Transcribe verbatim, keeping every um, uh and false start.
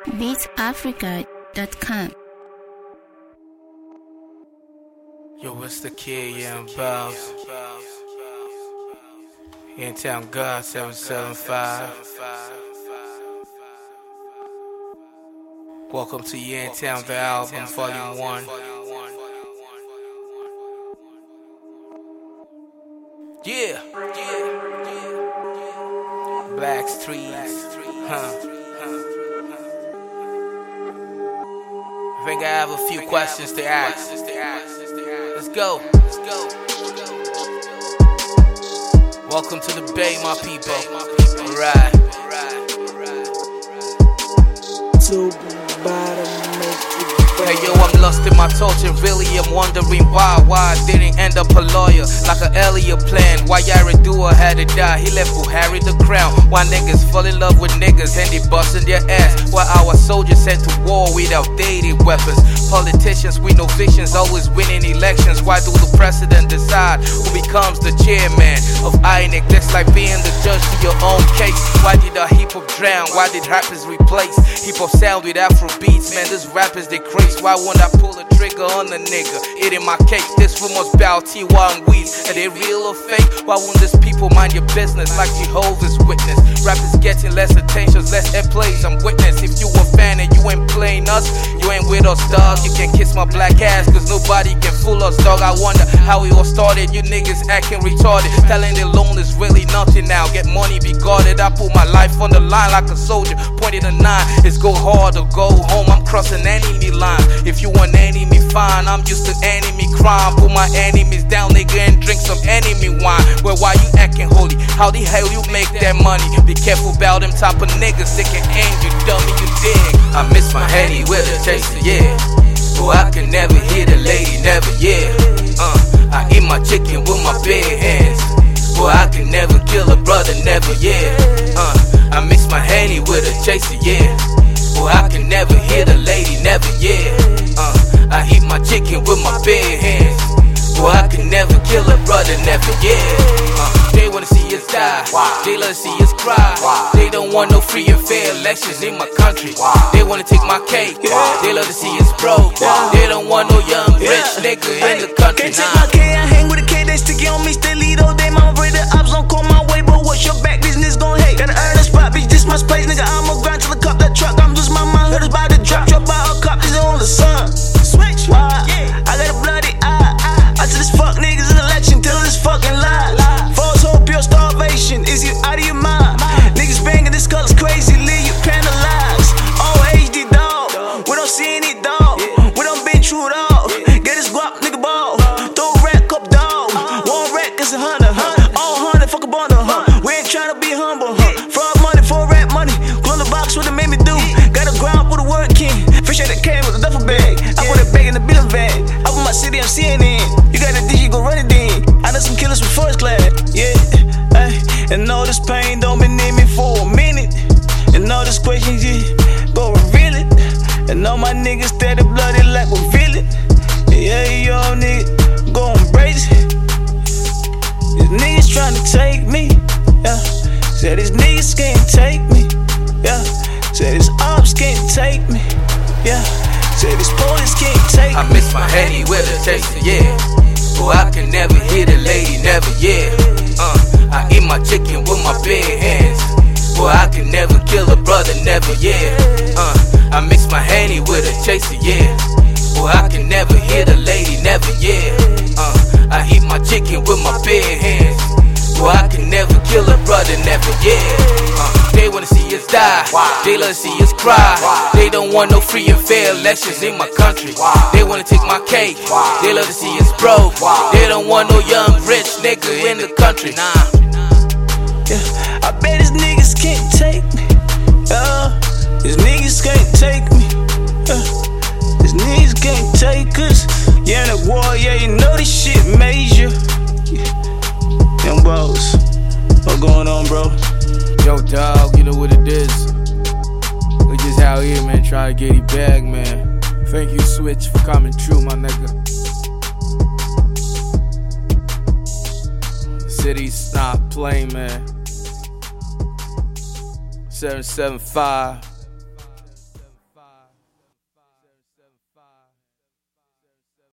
beats africa dot com. Yo, what's the kid, Young Bows? In Town God seven seven five. Welcome to Yen Town, the album, volume one. Yeah, yeah, yeah. Black Streets, huh? I think I have a few questions to ask. Let's go. Let's go. Welcome to the Bay, my people. Alright. Hey yo, I'm lost in my thoughts and really I'm wondering why Why I didn't end up a lawyer like an Elliot plan. Why Yaradua had to die, he left Buhari the crown. Why niggas fall in love with niggas and they bustin' their ass. Why our soldiers sent to war with outdated weapons. Politicians with no visions always winning elections. Why do the president decide who becomes the chairman of I N E C? That's like being the judge to your own case. Why did our hip hop drown? Why did rappers replace hip hop sound with Afro beats? Man, these rappers they crazy. Why won't I pull a trigger on the nigga? It in my cake. This rumors bout T Y and weeds. Are they real or fake? Why won't these people mind your business like Jehovah's Witness? Rappers getting less attention, less airplays. I'm witness. If you a fan and you ain't playing us, you ain't with us, dog. You can kiss my black ass, cause nobody can fool us, dog. I wonder how it all started. You niggas acting retarded, telling the loan is really nothing now. Get money, be guarded. I put my life on the line like a soldier, pointed a nine. It's go hard or go home. I'm crossing enemy line. If you want enemy, fine. I'm used to enemy crime. Put my enemies down, nigga, and drink some enemy wine. Well, why you acting holy? How the hell you make that money? Be careful about them type of niggas. They can aim you, dummy, you dig. I miss my Henny with a chaser, yeah. Boy, I can never hear the lady, never, yeah. Uh, I eat my chicken with my bare hands. Boy, I can never kill a brother, never, yeah. Uh, I miss my Henny with a chaser, yeah. Boy, I can never hear the lady, never, yeah. Uh, I eat my chicken with my bare hands. Boy, I can never kill a brother, never, yeah. Uh, they wanna see us die, they love to see us cry. They don't want no free and fair elections in my country. They wanna take my cake, they love to see us broke. They don't want no young rich nigga in the country. Can't take my K, I hang with a K, they sticky on me, still lead all day. Mama afraid the ops don't call my way, but watch your back, these niggas gon' hate. Gotta earn a spot, bitch, this my space, nigga. I'ma grind till I cup that truck. I'm just my mind, heard us by the drop, drop by a cop, this on the sun. Switch, why? I got a bloody eye. I tell this fuck niggas in election till this fucking lie. False hope, pure starvation. Is you out of your mind? Niggas banging this color's crazy, leave you paralyzed. All H D dog, we don't see any dog. We don't been true at all. Get this guap, nigga ball. Throw a rack up dog. One rack is a hundred, huh? All hundred, fuck a bundle, huh? We ain't tryna be humble, huh? Fraud money for rap money. Clone the box, what it made me do. Got a ground for the word king. Fish that came with a duffel bag. I put it back in the bill bag. I put my city on C N N. You got a D J, go run it then. I know some killers with first class, yeah. Ay, and all this pain don't been in me for a minute. And all this questions, yeah, go reveal it. And all my niggas steady bloody like we feel it. Yeah, yo, nigga, go embrace it. These niggas tryna take me, yeah. Said these niggas can't take me, yeah. Said these ops can't take me, yeah. Said these police can't take me. I miss my Henny with a chaser, yeah. Boy, I can never hear the lady, never, yeah. Uh, I eat my chicken with my bare hands. Boy, I can never kill a brother, never, yeah. Uh, I mix my Henny with a chaser, yeah. Boy, I can never hear the lady, never, yeah. Uh, I eat my chicken with my bare hands. Boy, I can never kill a brother, never, yeah. Uh, they wanna see us die, they love to see us cry. They don't want no free and fair elections in my country. They wanna take my cake, they love to see us broke. They don't want no young rich nigga in the country, nah. Yeah, I bet these niggas can't take me. Yeah, these niggas can't take me. Yeah, these niggas can't take us. Yeah, in the war, yeah, you know this shit major. Yeah. Young Bows, what's going on, bro? Yo, dog, you know what it is. We just out here, man, trying to get it back, man. Thank you, Switch, for coming through, my nigga. The city's not playing, man. seven seven five